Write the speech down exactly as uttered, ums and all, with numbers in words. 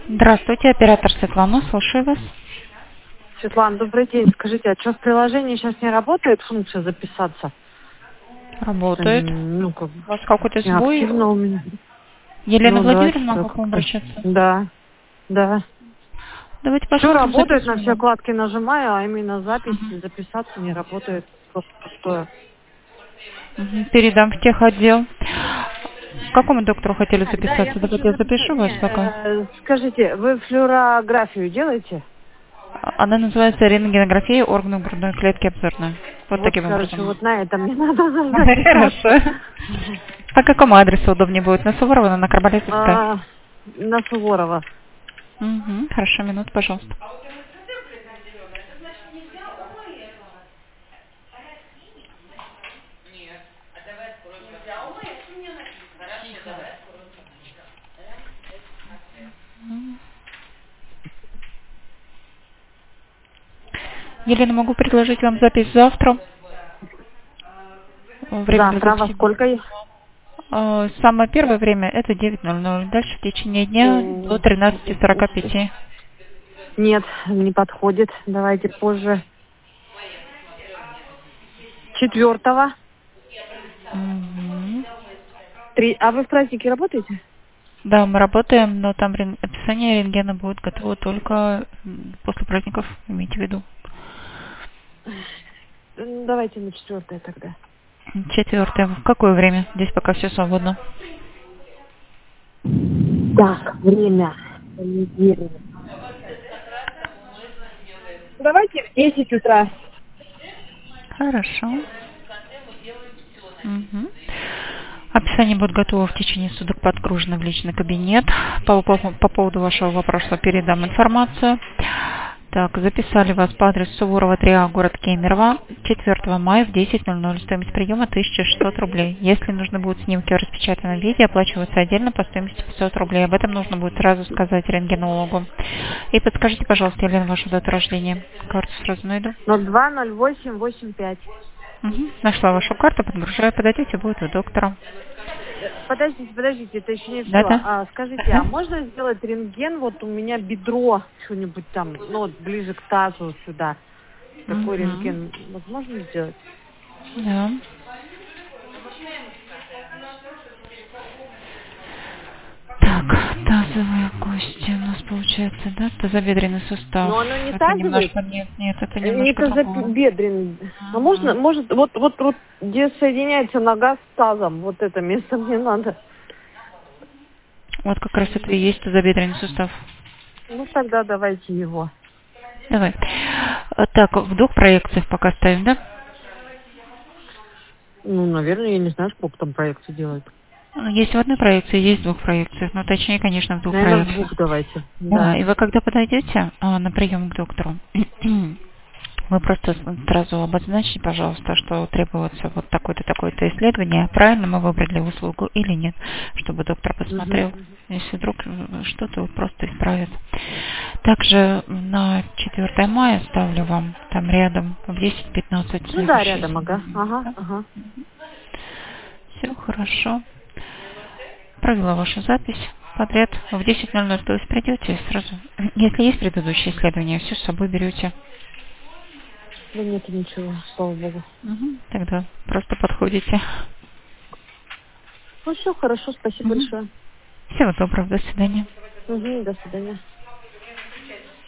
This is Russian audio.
Здравствуйте, оператор Светлана, слушаю вас. Светлана, добрый день. Скажите, а что в приложении сейчас не работает функция записаться? Работает. Ну, как У вас какой-то не сбой? активно у меня. Елена Ну да, Владимировна, что-то могу к вам как-то. обращаться? Да, да. Давайте Все посмотрим работает, запись. на все Мгм. вкладки нажимаю, а именно запись записаться не работает. Просто пустое. Мгм. Передам в техотдел. К какому доктору хотели Так, да, я записаться? хочу Давайте я записать. запишу вас Не, пока. э, скажите, вы флюорографию делаете? Она называется рентгенография органов грудной клетки обзорная. Вот Вот, таким короче, образом. вот на это мне надо записаться. Хорошо. По какому адресу удобнее будет? На Суворова, на Карболезовская? А, на Суворова. Угу. Хорошо, минуту, пожалуйста. Елена, могу предложить вам запись завтра. Время для Завтра во записи. сколько? Э, Самое первое время это девять ноль ноль. Дальше в течение дня до М, тринадцати сорока ух ты. пяти. Нет, не подходит. Давайте позже. Четвертого. Мгм. Три. А вы в праздники работаете? Да, мы работаем, но там рен- описание рентгена будет готово только м, после праздников, имейте в виду. М, Давайте на четвертое тогда. Четвертое. В какое время? Здесь пока все свободно. Так, время. Понедельник. Давайте в десять утра. Хорошо. Мгм. Описание будет готово в течение суток, подгружено в личный кабинет. По, по- по поводу вашего вопроса передам информацию. Так, записали вас по адресу Суворова три А, город Кемерово, четвёртого мая в десять ноль ноль. Стоимость приема тысяча шестьсот рублей. Если нужны будут снимки в распечатанном виде, оплачиваются отдельно по стоимости пятьсот рублей. Об этом нужно будет сразу сказать рентгенологу. И подскажите, пожалуйста, Елена, вашу дату рождения. Карту сразу найду. ноль два ноль восемь восемь пять. Угу. Нашла вашу карту, подгружаю, подойдете, будет у доктора. Подождите, подождите, это еще не все. Да-да. А, скажите, а Ага. можно сделать рентген? Вот у меня бедро что-нибудь там, ну вот ближе к тазу сюда. Такой Угу. рентген возможно сделать? Да. Так, тазовые кости у нас получается, да? Тазобедренный сустав. Но оно не Это тазовый, немножко, нет, нет, это не немножко другое. тазобедренный. А можно, Ага. может, вот, вот, вот, где соединяется нога с тазом, вот это место мне надо. Вот как раз это и есть тазобедренный сустав. Ну, тогда давайте его. Давай. А, Так, в двух проекциях пока ставим, да? Ну, наверное, я не знаю, сколько там проекций делают. Есть в одной проекции, есть в двух проекциях, но точнее, конечно, в двух Наверное, в проекциях. двух давайте. Да, Да. и вы когда подойдете а, на прием к доктору, вы просто с- сразу обозначьте, пожалуйста, что требуется вот такое-то, такое-то исследование, правильно мы выбрали услугу или нет, чтобы доктор Мгм. посмотрел. Если вдруг э, что-то, вот просто исправит. Также на четвёртое мая ставлю вам там рядом в десять пятнадцать Ну да, следующее рядом, ага. Ага, исследование. ага. Все хорошо. Провела вашу запись подряд в десять ноль ноль, то есть придете и сразу. Если есть предыдущее исследование, все с собой берете. Да нет ничего, слава богу. Мгм. Тогда просто подходите. Ну все, хорошо, спасибо большое. Всего доброго, до свидания. Угу, до свидания.